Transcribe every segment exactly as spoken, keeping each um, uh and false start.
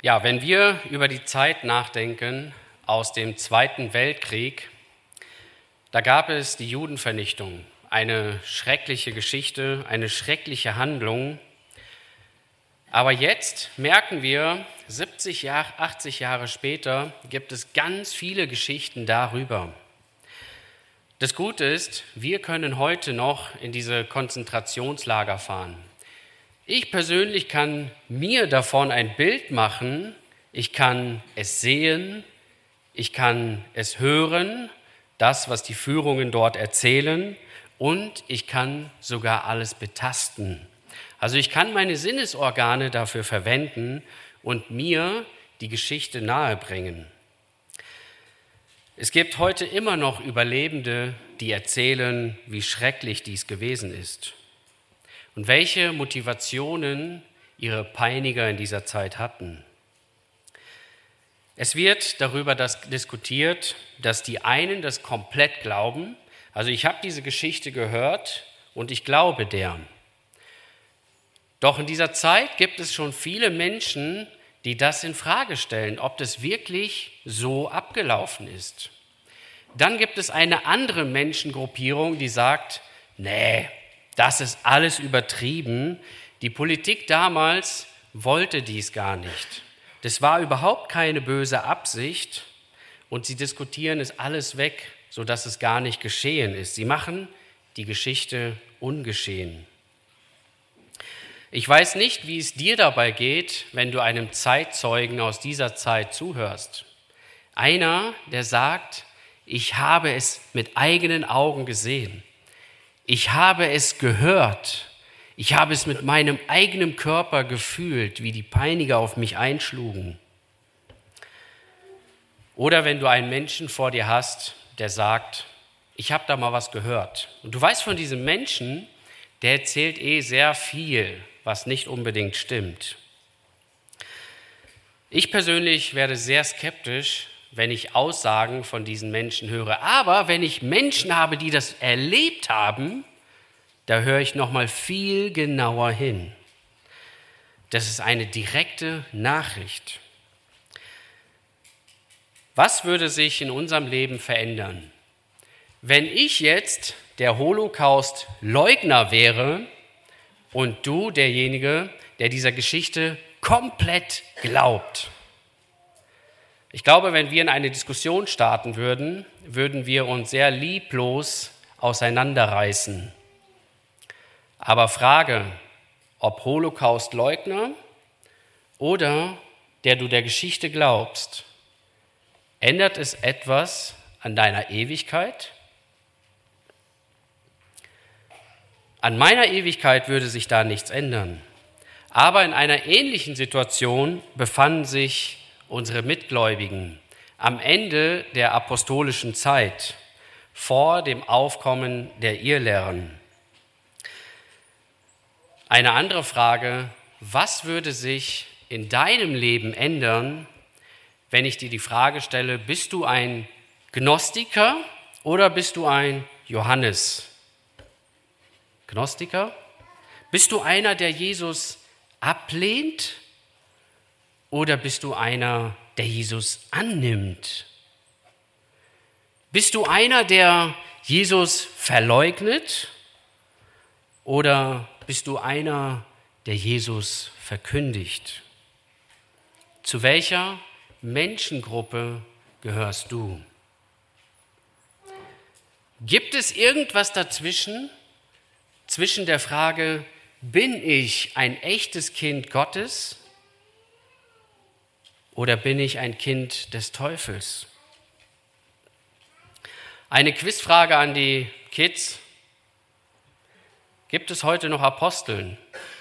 Ja, wenn wir über die Zeit nachdenken aus dem Zweiten Weltkrieg, da gab es die Judenvernichtung, eine schreckliche Geschichte, eine schreckliche Handlung. Aber jetzt merken wir, siebzig Jahre, achtzig Jahre später, gibt es ganz viele Geschichten darüber. Das Gute ist, wir können heute noch in diese Konzentrationslager fahren. Ich persönlich kann mir davon ein Bild machen, ich kann es sehen, ich kann es hören, das, was die Führungen dort erzählen, und ich kann sogar alles betasten. Also ich kann meine Sinnesorgane dafür verwenden und mir die Geschichte nahebringen. Es gibt heute immer noch Überlebende, die erzählen, wie schrecklich dies gewesen ist und welche Motivationen ihre Peiniger in dieser Zeit hatten. Es wird darüber das diskutiert, dass die einen das komplett glauben. Also ich habe diese Geschichte gehört und ich glaube der. Doch in dieser Zeit gibt es schon viele Menschen, die das in Frage stellen, ob das wirklich so abgelaufen ist. Dann gibt es eine andere Menschengruppierung, die sagt, nee, das ist alles übertrieben. Die Politik damals wollte dies gar nicht. Das war überhaupt keine böse Absicht und sie diskutieren es alles weg, sodass es gar nicht geschehen ist. Sie machen die Geschichte ungeschehen. Ich weiß nicht, wie es dir dabei geht, wenn du einem Zeitzeugen aus dieser Zeit zuhörst. Einer, der sagt, ich habe es mit eigenen Augen gesehen. Ich habe es gehört. Ich habe es mit meinem eigenen Körper gefühlt, wie die Peiniger auf mich einschlugen. Oder wenn du einen Menschen vor dir hast, der sagt, ich habe da mal was gehört. Und du weißt von diesem Menschen, der erzählt eh sehr viel, was nicht unbedingt stimmt. Ich persönlich werde sehr skeptisch, wenn ich Aussagen von diesen Menschen höre. Aber wenn ich Menschen habe, die das erlebt haben, da höre ich noch mal viel genauer hin. Das ist eine direkte Nachricht. Was würde sich in unserem Leben verändern, wenn ich jetzt der Holocaust-Leugner wäre und du derjenige, der dieser Geschichte komplett glaubt? Ich glaube, wenn wir in eine Diskussion starten würden, würden wir uns sehr lieblos auseinanderreißen. Aber Frage, ob Holocaust-Leugner oder der du der Geschichte glaubst, ändert es etwas an deiner Ewigkeit? An meiner Ewigkeit würde sich da nichts ändern. Aber in einer ähnlichen Situation befanden sich unsere Mitgläubigen am Ende der apostolischen Zeit, vor dem Aufkommen der Irrlehren. Eine andere Frage, was würde sich in deinem Leben ändern, wenn ich dir die Frage stelle, bist du ein Gnostiker oder bist du ein Johannes? Gnostiker? Bist du einer, der Jesus ablehnt? Oder bist du einer, der Jesus annimmt? Bist du einer, der Jesus verleugnet? Oder bist du einer, der Jesus verkündigt? Zu welcher Menschengruppe gehörst du? Gibt es irgendwas dazwischen, zwischen der Frage, bin ich ein echtes Kind Gottes oder bin ich ein Kind des Teufels? Eine Quizfrage an die Kids. Gibt es heute noch Aposteln?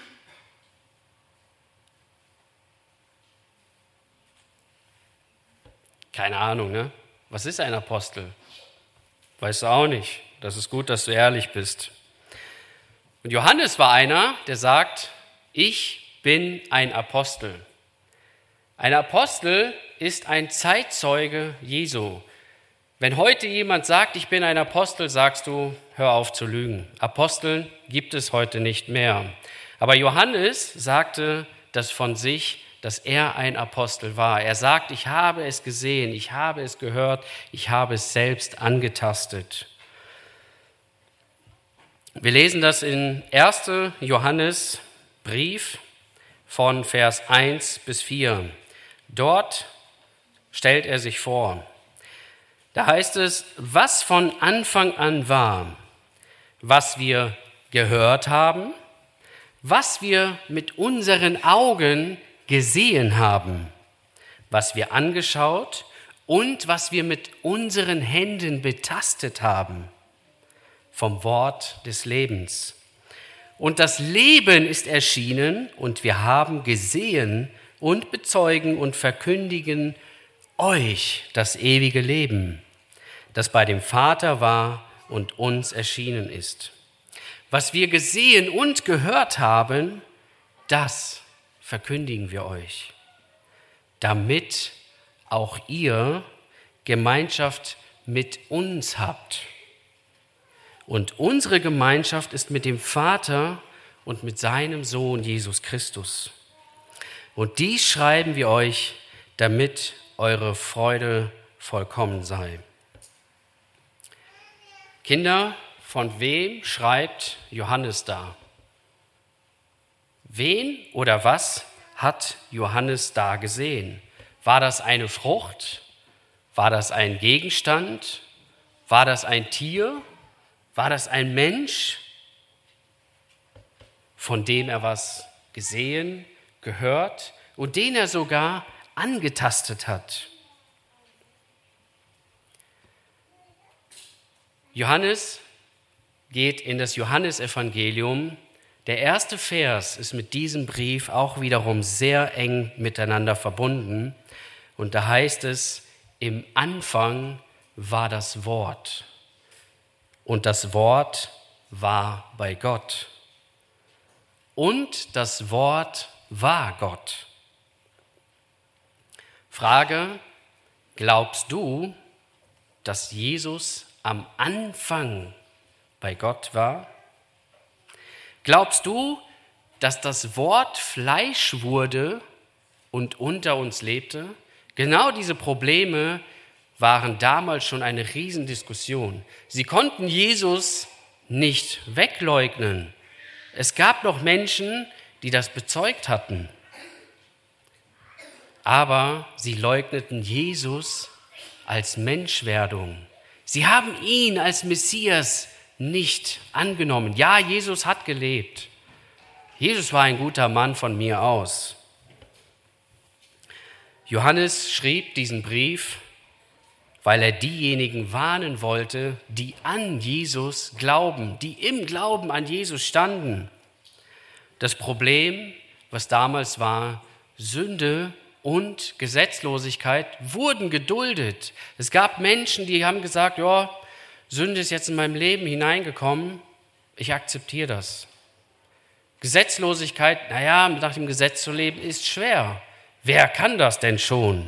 Keine Ahnung, ne? Was ist ein Apostel? Weißt du auch nicht. Das ist gut, dass du ehrlich bist. Und Johannes war einer, der sagt, ich bin ein Apostel. Ein Apostel ist ein Zeitzeuge Jesu. Wenn heute jemand sagt, ich bin ein Apostel, sagst du, hör auf zu lügen. Aposteln gibt es heute nicht mehr. Aber Johannes sagte das von sich, dass er ein Apostel war. Er sagt, ich habe es gesehen, ich habe es gehört, ich habe es selbst angetastet. Wir lesen das in ersten Johannesbrief von Vers eins bis vier. Dort stellt er sich vor. Da heißt es, was von Anfang an war, was wir gehört haben, was wir mit unseren Augen gesehen haben, was wir angeschaut und was wir mit unseren Händen betastet haben, vom Wort des Lebens. Und das Leben ist erschienen und wir haben gesehen und bezeugen und verkündigen euch das ewige Leben, das bei dem Vater war und uns erschienen ist. Was wir gesehen und gehört haben, das verkündigen wir euch, damit auch ihr Gemeinschaft mit uns habt. Und unsere Gemeinschaft ist mit dem Vater und mit seinem Sohn Jesus Christus. Und dies schreiben wir euch, damit eure Freude vollkommen sei. Kinder, von wem schreibt Johannes da? Wen oder was hat Johannes da gesehen? War das eine Frucht? War das ein Gegenstand? War das ein Tier? War das ein Mensch, von dem er was gesehen, gehört und den er sogar angetastet hat? Johannes geht in das Johannesevangelium. Der erste Vers ist mit diesem Brief auch wiederum sehr eng miteinander verbunden. Und da heißt es, im Anfang war das Wort. Und das Wort war bei Gott. Und das Wort war Gott. Frage, glaubst du, dass Jesus am Anfang bei Gott war? Glaubst du, dass das Wort Fleisch wurde und unter uns lebte? Genau diese Probleme waren damals schon eine Riesendiskussion. Sie konnten Jesus nicht wegleugnen. Es gab noch Menschen, die das bezeugt hatten. Aber sie leugneten Jesus als Menschwerdung. Sie haben ihn als Messias nicht angenommen. Ja, Jesus hat gelebt. Jesus war ein guter Mann von mir aus. Johannes schrieb diesen Brief, weil er diejenigen warnen wollte, die an Jesus glauben, die im Glauben an Jesus standen. Das Problem, was damals war, Sünde und Gesetzlosigkeit, wurden geduldet. Es gab Menschen, die haben gesagt, ja, Sünde ist jetzt in meinem Leben hineingekommen, ich akzeptiere das. Gesetzlosigkeit, naja, nach dem Gesetz zu leben, ist schwer. Wer kann das denn schon?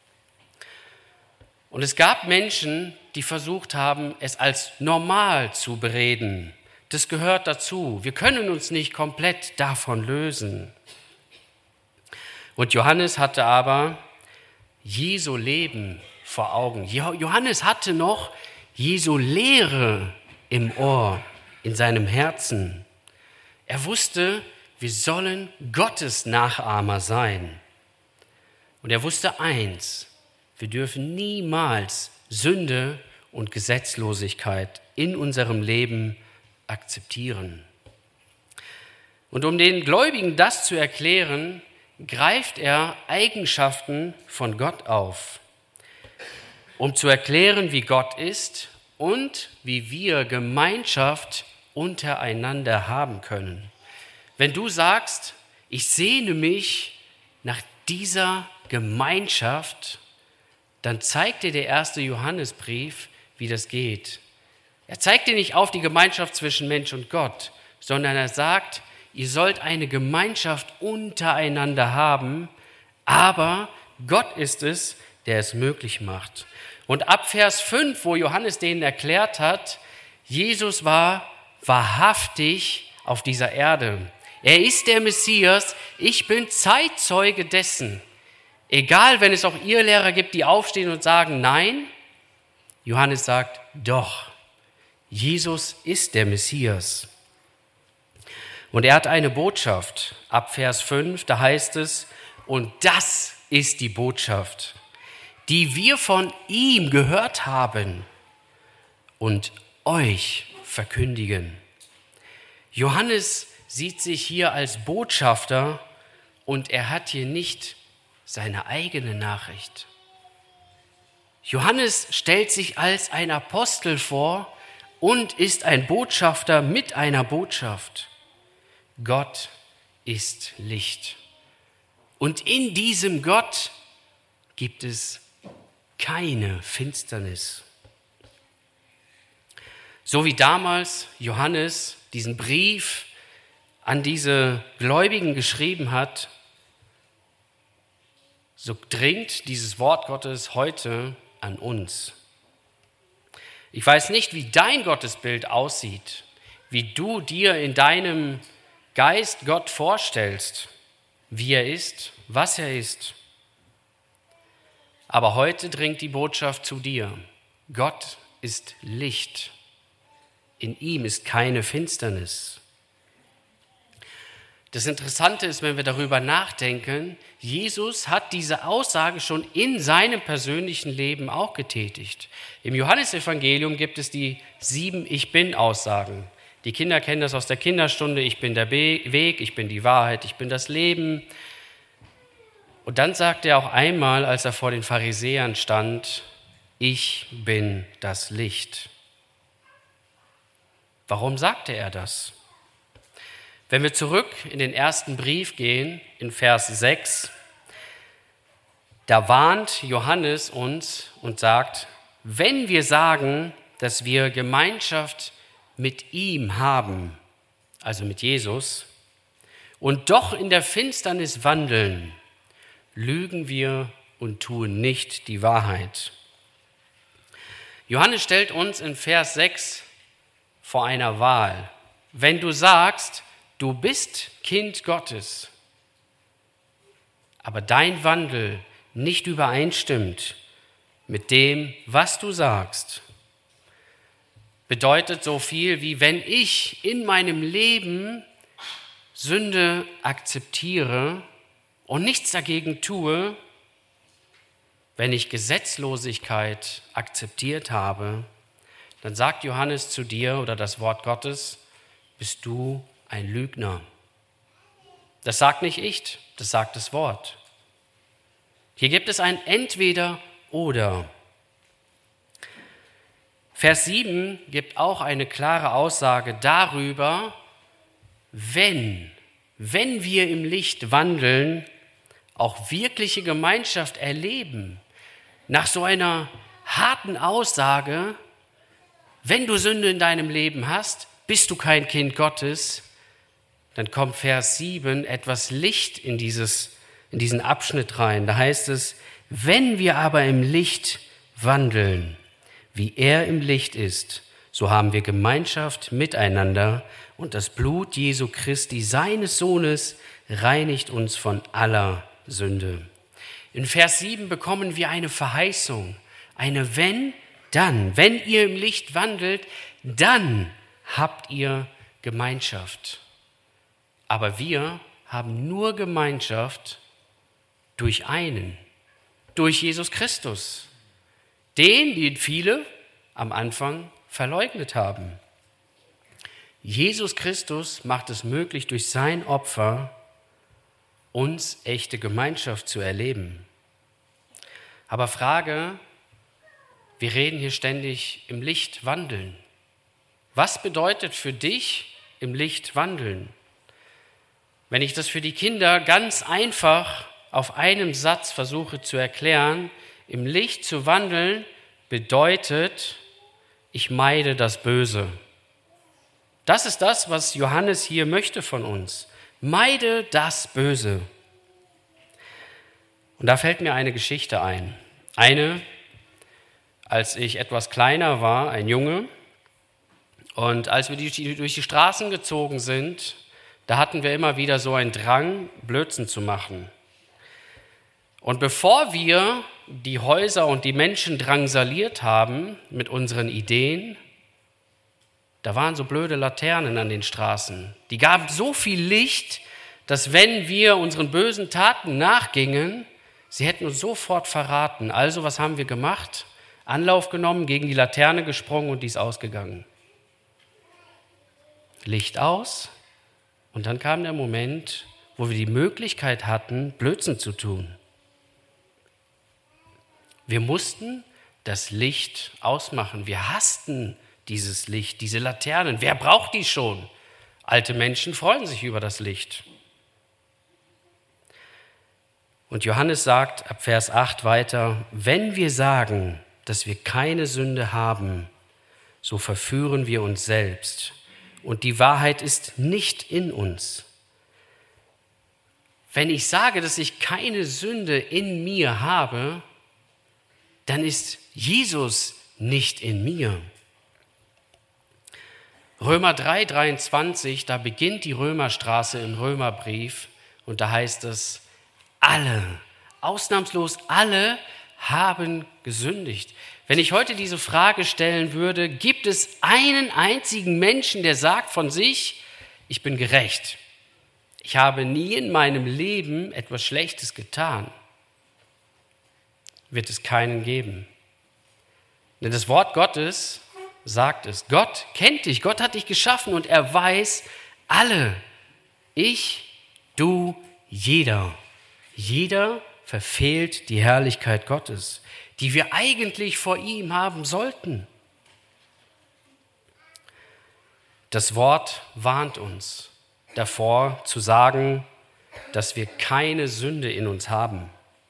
Und es gab Menschen, die versucht haben, es als normal zu bereden. Das gehört dazu. Wir können uns nicht komplett davon lösen. Und Johannes hatte aber Jesu Leben vor Augen. Johannes hatte noch Jesu Lehre im Ohr, in seinem Herzen. Er wusste, wir sollen Gottes Nachahmer sein. Und er wusste eins, wir dürfen niemals Sünde und Gesetzlosigkeit in unserem Leben akzeptieren. Und um den Gläubigen das zu erklären, greift er Eigenschaften von Gott auf, um zu erklären, wie Gott ist und wie wir Gemeinschaft untereinander haben können. Wenn du sagst, ich sehne mich nach dieser Gemeinschaft, dann zeigt dir der erste Johannesbrief, wie das geht. Er zeigt dir nicht auf die Gemeinschaft zwischen Mensch und Gott, sondern er sagt, ihr sollt eine Gemeinschaft untereinander haben, aber Gott ist es, der es möglich macht. Und ab Vers fünf, wo Johannes denen erklärt hat, Jesus war wahrhaftig auf dieser Erde. Er ist der Messias, ich bin Zeitzeuge dessen. Egal, wenn es auch Irrlehrer gibt, die aufstehen und sagen, nein, Johannes sagt, doch, Jesus ist der Messias. Und er hat eine Botschaft, ab Vers fünf, da heißt es, und das ist die Botschaft, die wir von ihm gehört haben und euch verkündigen. Johannes sieht sich hier als Botschafter und er hat hier nicht seine eigene Nachricht. Johannes stellt sich als ein Apostel vor und ist ein Botschafter mit einer Botschaft. Gott ist Licht. Und in diesem Gott gibt es keine Finsternis. So wie damals Johannes diesen Brief an diese Gläubigen geschrieben hat, so dringt dieses Wort Gottes heute an uns. Ich weiß nicht, wie dein Gottesbild aussieht, wie du dir in deinem Geist Gott vorstellst, wie er ist, was er ist. Aber heute dringt die Botschaft zu dir. Gott ist Licht. In ihm ist keine Finsternis. Das Interessante ist, wenn wir darüber nachdenken, Jesus hat diese Aussage schon in seinem persönlichen Leben auch getätigt. Im Johannesevangelium gibt es die sieben Ich-Bin-Aussagen. Die Kinder kennen das aus der Kinderstunde. Ich bin der Weg, ich bin die Wahrheit, ich bin das Leben. Und dann sagt er auch einmal, als er vor den Pharisäern stand, ich bin das Licht. Warum sagte er das? Wenn wir zurück in den ersten Brief gehen, in Vers sechs, da warnt Johannes uns und sagt, wenn wir sagen, dass wir Gemeinschaft mit ihm haben, also mit Jesus, und doch in der Finsternis wandeln, lügen wir und tun nicht die Wahrheit. Johannes stellt uns in Vers sechs vor einer Wahl. Wenn du sagst, du bist Kind Gottes, aber dein Wandel nicht übereinstimmt mit dem, was du sagst, bedeutet so viel wie, wenn ich in meinem Leben Sünde akzeptiere und nichts dagegen tue, wenn ich Gesetzlosigkeit akzeptiert habe, dann sagt Johannes zu dir oder das Wort Gottes, bist du ein Lügner. Das sagt nicht ich, das sagt das Wort. Hier gibt es ein Entweder-Oder. Vers sieben gibt auch eine klare Aussage darüber, wenn, wenn wir im Licht wandeln, auch wirkliche Gemeinschaft erleben. Nach so einer harten Aussage, wenn du Sünde in deinem Leben hast, bist du kein Kind Gottes, dann kommt Vers sieben etwas Licht in, dieses, in diesen Abschnitt rein. Da heißt es, wenn wir aber im Licht wandeln, wie er im Licht ist, so haben wir Gemeinschaft miteinander und das Blut Jesu Christi, seines Sohnes, reinigt uns von aller Sünde. In Vers sieben bekommen wir eine Verheißung, eine Wenn, dann. Wenn ihr im Licht wandelt, dann habt ihr Gemeinschaft. Aber wir haben nur Gemeinschaft durch einen, durch Jesus Christus. Den, den viele am Anfang verleugnet haben. Jesus Christus macht es möglich, durch sein Opfer uns echte Gemeinschaft zu erleben. Aber Frage, wir reden hier ständig im Licht wandeln. Was bedeutet für dich im Licht wandeln? Wenn ich das für die Kinder ganz einfach auf einem Satz versuche zu erklären, im Licht zu wandeln bedeutet, ich meide das Böse. Das ist das, was Johannes hier möchte von uns. Meide das Böse. Und da fällt mir eine Geschichte ein. Eine, als ich etwas kleiner war, ein Junge, und als wir durch die Straßen gezogen sind, da hatten wir immer wieder so einen Drang, Blödsinn zu machen. Und bevor wir die Häuser und die Menschen drangsaliert haben mit unseren Ideen, da waren so blöde Laternen an den Straßen. Die gaben so viel Licht, dass wenn wir unseren bösen Taten nachgingen, sie hätten uns sofort verraten. Also was haben wir gemacht? Anlauf genommen, gegen die Laterne gesprungen und die ist ausgegangen. Licht aus und dann kam der Moment, wo wir die Möglichkeit hatten, Blödsinn zu tun. Wir mussten das Licht ausmachen. Wir hassten dieses Licht, diese Laternen. Wer braucht die schon? Alte Menschen freuen sich über das Licht. Und Johannes sagt ab Vers acht weiter, wenn wir sagen, dass wir keine Sünde haben, so verführen wir uns selbst. Und die Wahrheit ist nicht in uns. Wenn ich sage, dass ich keine Sünde in mir habe, dann ist Jesus nicht in mir. Römer drei, dreiundzwanzig, da beginnt die Römerstraße im Römerbrief und da heißt es, alle, ausnahmslos alle haben gesündigt. Wenn ich heute diese Frage stellen würde, gibt es einen einzigen Menschen, der sagt von sich, ich bin gerecht. Ich habe nie in meinem Leben etwas Schlechtes getan. Wird es keinen geben. Denn das Wort Gottes sagt es. Gott kennt dich, Gott hat dich geschaffen und er weiß alle. Ich, du, jeder. Jeder verfehlt die Herrlichkeit Gottes, die wir eigentlich vor ihm haben sollten. Das Wort warnt uns davor zu sagen, dass wir keine Sünde in uns haben.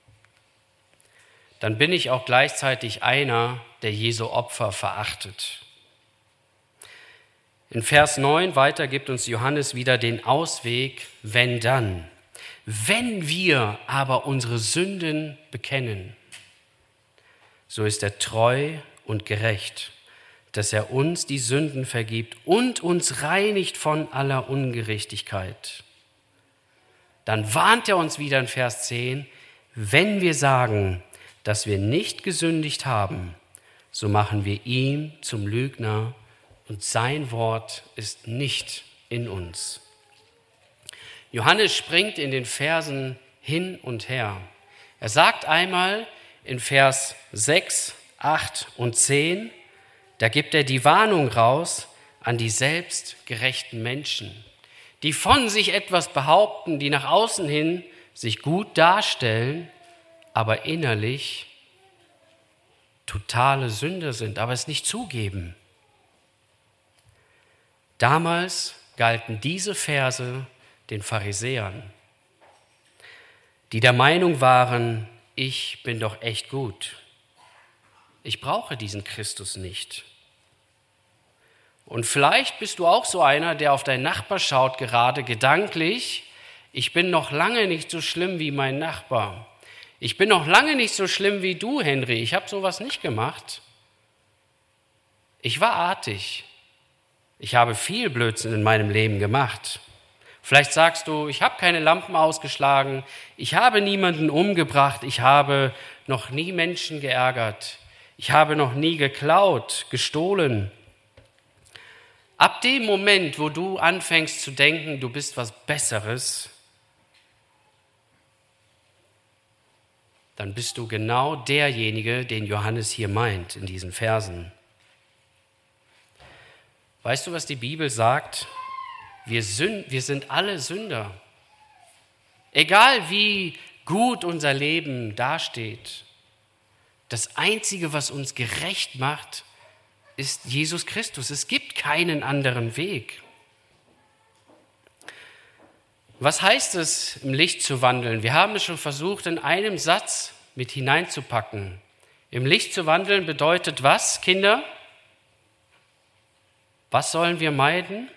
Dann bin ich auch gleichzeitig einer, der Jesu Opfer verachtet. In Vers neun weiter gibt uns Johannes wieder den Ausweg, wenn dann. Wenn wir aber unsere Sünden bekennen, so ist er treu und gerecht, dass er uns die Sünden vergibt und uns reinigt von aller Ungerechtigkeit. Dann warnt er uns wieder in Vers zehn, wenn wir sagen, dass wir nicht gesündigt haben, so machen wir ihn zum Lügner und sein Wort ist nicht in uns. Johannes springt in den Versen hin und her. Er sagt einmal in Vers sechs, acht und zehn, da gibt er die Warnung raus an die selbstgerechten Menschen, die von sich etwas behaupten, die nach außen hin sich gut darstellen, aber innerlich totale Sünder sind, aber es nicht zugeben. Damals galten diese Verse den Pharisäern, die der Meinung waren, ich bin doch echt gut. Ich brauche diesen Christus nicht. Und vielleicht bist du auch so einer, der auf deinen Nachbar schaut, gerade gedanklich, ich bin noch lange nicht so schlimm wie mein Nachbar. Ich bin noch lange nicht so schlimm wie du, Henry. Ich habe sowas nicht gemacht. Ich war artig. Ich habe viel Blödsinn in meinem Leben gemacht. Vielleicht sagst du, ich habe keine Lampen ausgeschlagen, ich habe niemanden umgebracht, ich habe noch nie Menschen geärgert, ich habe noch nie geklaut, gestohlen. Ab dem Moment, wo du anfängst zu denken, du bist was Besseres, dann bist du genau derjenige, den Johannes hier meint in diesen Versen. Weißt du, was die Bibel sagt? Wir, Sünd, wir sind alle Sünder. Egal wie gut unser Leben dasteht, das Einzige, was uns gerecht macht, ist Jesus Christus. Es gibt keinen anderen Weg. Was heißt es, im Licht zu wandeln? Wir haben es schon versucht, in einem Satz mit hineinzupacken. Im Licht zu wandeln bedeutet was, Kinder? Was sollen wir meiden?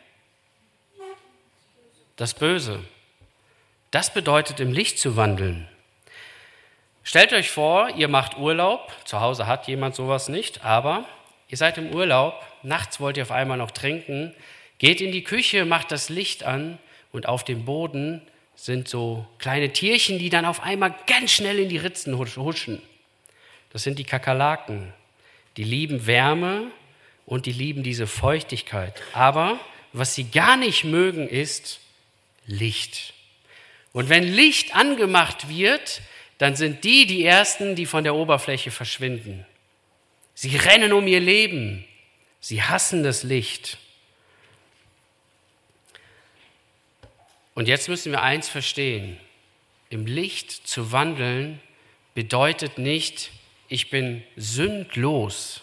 Das Böse. Das bedeutet, im Licht zu wandeln. Stellt euch vor, ihr macht Urlaub. Zu Hause hat jemand sowas nicht, aber ihr seid im Urlaub. Nachts wollt ihr auf einmal noch trinken. Geht in die Küche, macht das Licht an und auf dem Boden sind so kleine Tierchen, die dann auf einmal ganz schnell in die Ritzen huschen. Das sind die Kakerlaken. Die lieben Wärme und die lieben diese Feuchtigkeit. Aber was sie gar nicht mögen, ist Licht. Und wenn Licht angemacht wird, dann sind die die Ersten, die von der Oberfläche verschwinden. Sie rennen um ihr Leben. Sie hassen das Licht. Und jetzt müssen wir eins verstehen. Im Licht zu wandeln bedeutet nicht, ich bin sündlos,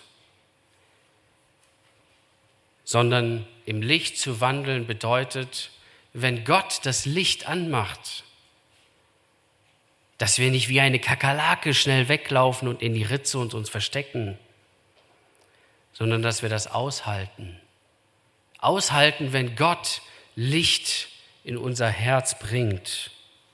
sondern im Licht zu wandeln bedeutet, wenn Gott das Licht anmacht, dass wir nicht wie eine Kakerlake schnell weglaufen und in die Ritze und uns verstecken, sondern dass wir das aushalten. Aushalten, wenn Gott Licht in unser Herz bringt.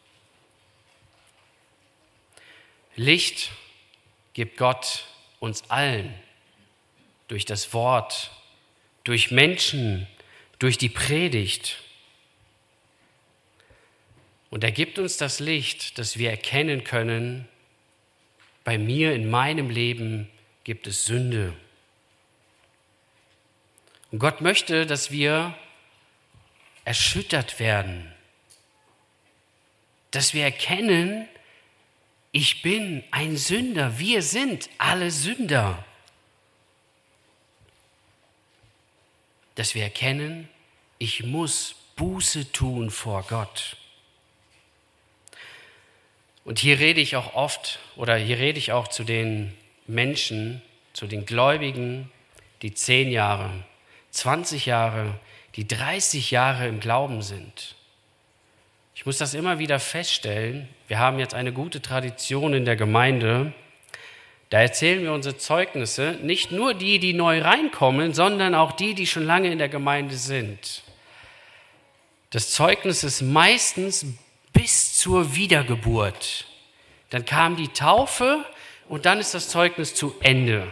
Licht gibt Gott uns allen durch das Wort, durch Menschen, durch die Predigt. Und er gibt uns das Licht, dass wir erkennen können, bei mir in meinem Leben gibt es Sünde. Und Gott möchte, dass wir erschüttert werden, dass wir erkennen, ich bin ein Sünder, wir sind alle Sünder. Dass wir erkennen, ich muss Buße tun vor Gott. Und hier rede ich auch oft, oder hier rede ich auch zu den Menschen, zu den Gläubigen, die zehn Jahre, zwanzig Jahre, die dreißig Jahre im Glauben sind. Ich muss das immer wieder feststellen. Wir haben jetzt eine gute Tradition in der Gemeinde. Da erzählen wir unsere Zeugnisse, nicht nur die, die neu reinkommen, sondern auch die, die schon lange in der Gemeinde sind. Das Zeugnis ist meistens bis zur Wiedergeburt. Dann kam die Taufe und dann ist das Zeugnis zu Ende.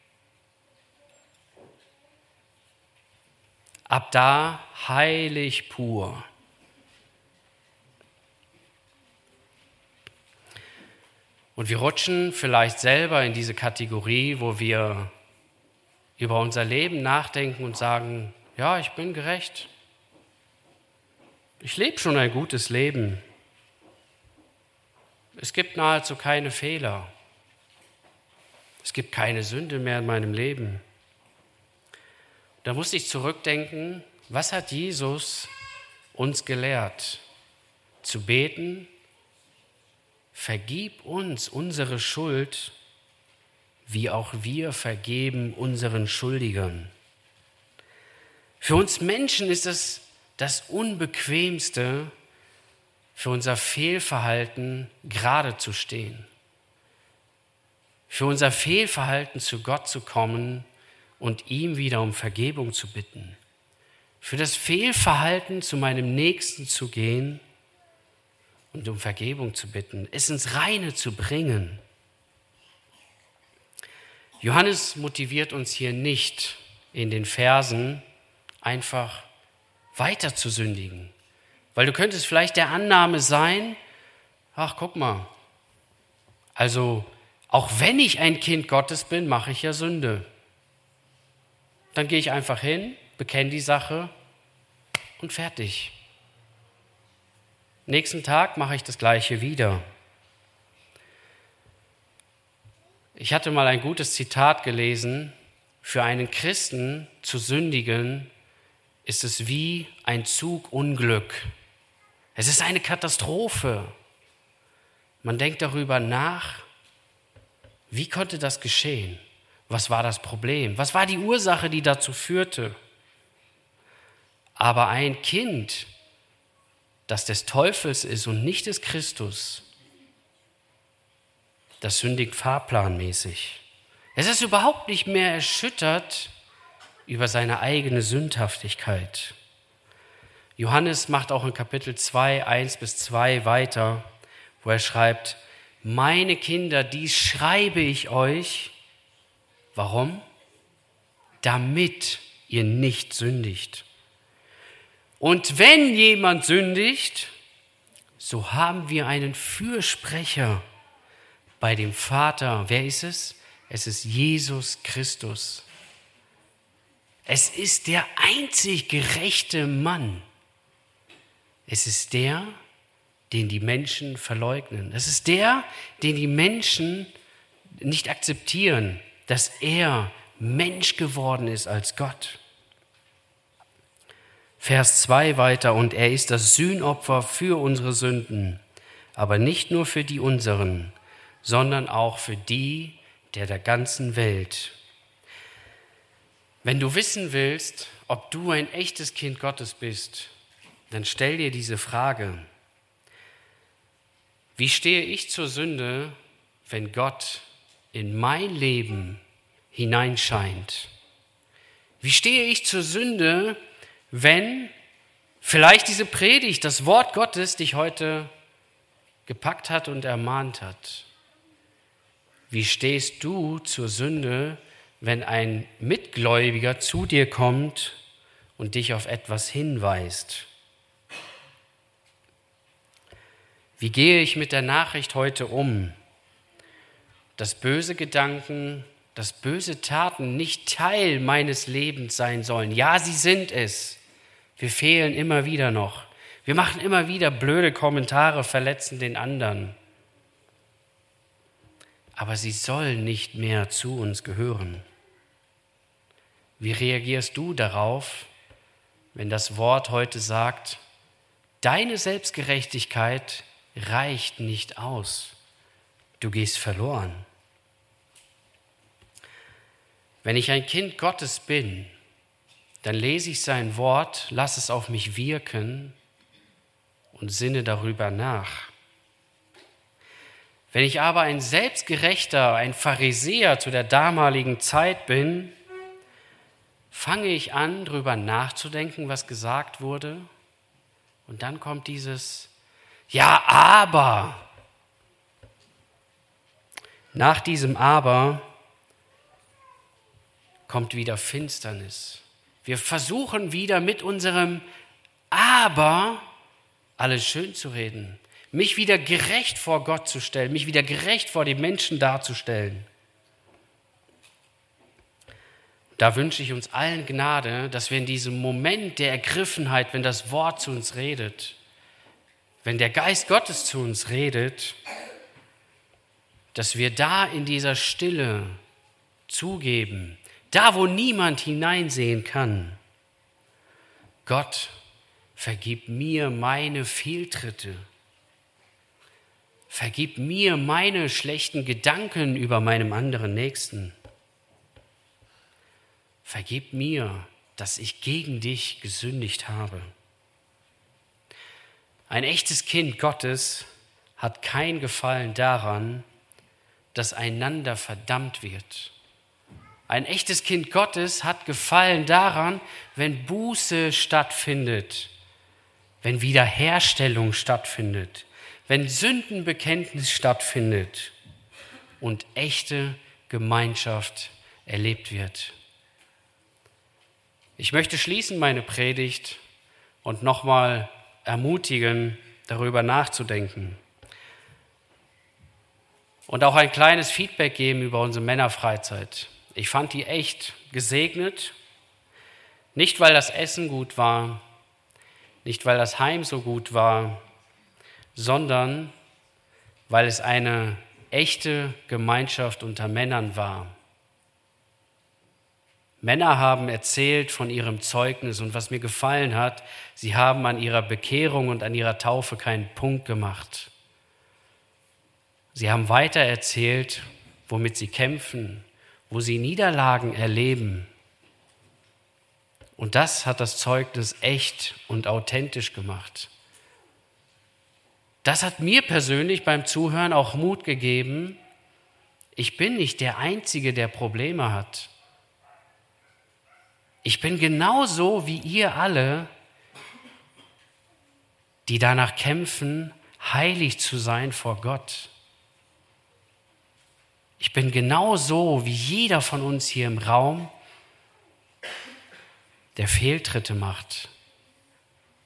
Ab da heilig pur. Und wir rutschen vielleicht selber in diese Kategorie, wo wir über unser Leben nachdenken und sagen, ja, ich bin gerecht. Ich lebe schon ein gutes Leben. Es gibt nahezu keine Fehler. Es gibt keine Sünde mehr in meinem Leben. Da musste ich zurückdenken, was hat Jesus uns gelehrt? Zu beten, vergib uns unsere Schuld, wie auch wir vergeben unseren Schuldigern. Für uns Menschen ist es das Unbequemste, für unser Fehlverhalten gerade zu stehen. Für unser Fehlverhalten zu Gott zu kommen und ihm wieder um Vergebung zu bitten. Für das Fehlverhalten zu meinem Nächsten zu gehen und um Vergebung zu bitten, es ins Reine zu bringen. Johannes motiviert uns hier nicht in den Versen, einfach weiter zu sündigen. Weil du könntest vielleicht der Annahme sein, ach guck mal, also auch wenn ich ein Kind Gottes bin, mache ich ja Sünde. Dann gehe ich einfach hin, bekenne die Sache und fertig. Nächsten Tag mache ich das Gleiche wieder. Ich hatte mal ein gutes Zitat gelesen, für einen Christen zu sündigen, ist es wie ein Zugunglück. Es ist eine Katastrophe. Man denkt darüber nach, wie konnte das geschehen? Was war das Problem? Was war die Ursache, die dazu führte? Aber ein Kind, das des Teufels ist und nicht des Christus, das sündigt fahrplanmäßig. Es ist überhaupt nicht mehr erschüttert über seine eigene Sündhaftigkeit. Johannes macht auch in Kapitel zwei, eins bis zwei weiter, wo er schreibt, meine Kinder, dies schreibe ich euch. Warum? Damit ihr nicht sündigt. Und wenn jemand sündigt, so haben wir einen Fürsprecher bei dem Vater. Wer ist es? Es ist Jesus Christus. Es ist der einzig gerechte Mann. Es ist der, den die Menschen verleugnen. Es ist der, den die Menschen nicht akzeptieren, dass er Mensch geworden ist als Gott. Vers zwei weiter, und er ist das Sühnopfer für unsere Sünden, aber nicht nur für die unseren, sondern auch für die der der ganzen Welt. Wenn du wissen willst, ob du ein echtes Kind Gottes bist, dann stell dir diese Frage: Wie stehe ich zur Sünde, wenn Gott in mein Leben hineinscheint? Wie stehe ich zur Sünde, wenn vielleicht diese Predigt, das Wort Gottes dich heute gepackt hat und ermahnt hat? Wie stehst du zur Sünde, wenn ein Mitgläubiger zu dir kommt und dich auf etwas hinweist? Wie gehe ich mit der Nachricht heute um, dass böse Gedanken, dass böse Taten nicht Teil meines Lebens sein sollen? Ja, sie sind es. Wir fehlen immer wieder noch. Wir machen immer wieder blöde Kommentare, verletzen den anderen. Aber sie sollen nicht mehr zu uns gehören. Wie reagierst du darauf, wenn das Wort heute sagt, deine Selbstgerechtigkeit reicht nicht aus, du gehst verloren? Wenn ich ein Kind Gottes bin, dann lese ich sein Wort, lass es auf mich wirken und sinne darüber nach. Wenn ich aber ein Selbstgerechter, ein Pharisäer zu der damaligen Zeit bin, fange ich an, darüber nachzudenken, was gesagt wurde. Und dann kommt dieses Ja, aber. Nach diesem Aber kommt wieder Finsternis. Wir versuchen wieder mit unserem Aber alles schön zu reden, mich wieder gerecht vor Gott zu stellen, mich wieder gerecht vor den Menschen darzustellen. Da wünsche ich uns allen Gnade, dass wir in diesem Moment der Ergriffenheit, wenn das Wort zu uns redet, wenn der Geist Gottes zu uns redet, dass wir da in dieser Stille zugeben, da wo niemand hineinsehen kann: Gott, vergib mir meine Fehltritte. Vergib mir meine schlechten Gedanken über meinem anderen Nächsten. Vergib mir, dass ich gegen dich gesündigt habe. Ein echtes Kind Gottes hat kein Gefallen daran, dass einander verdammt wird. Ein echtes Kind Gottes hat Gefallen daran, wenn Buße stattfindet, wenn Wiederherstellung stattfindet, wenn Sündenbekenntnis stattfindet und echte Gemeinschaft erlebt wird. Ich möchte schließen meine Predigt und nochmal ermutigen, darüber nachzudenken. Und auch ein kleines Feedback geben über unsere Männerfreizeit. Ich fand die echt gesegnet. Nicht, weil das Essen gut war, nicht, weil das Heim so gut war, sondern weil es eine echte Gemeinschaft unter Männern war. Männer haben erzählt von ihrem Zeugnis, und was mir gefallen hat, sie haben an ihrer Bekehrung und an ihrer Taufe keinen Punkt gemacht. Sie haben weiter erzählt, womit sie kämpfen, wo sie Niederlagen erleben. Und das hat das Zeugnis echt und authentisch gemacht. Das hat mir persönlich beim Zuhören auch Mut gegeben. Ich bin nicht der Einzige, der Probleme hat. Ich bin genauso wie ihr alle, die danach kämpfen, heilig zu sein vor Gott. Ich bin genauso wie jeder von uns hier im Raum, der Fehltritte macht.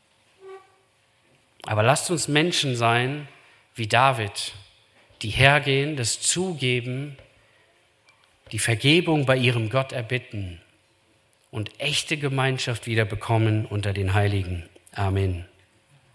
Aber lasst uns Menschen sein wie David, die hergehen, das zugeben, die Vergebung bei ihrem Gott erbitten und echte Gemeinschaft wieder bekommen unter den Heiligen. Amen.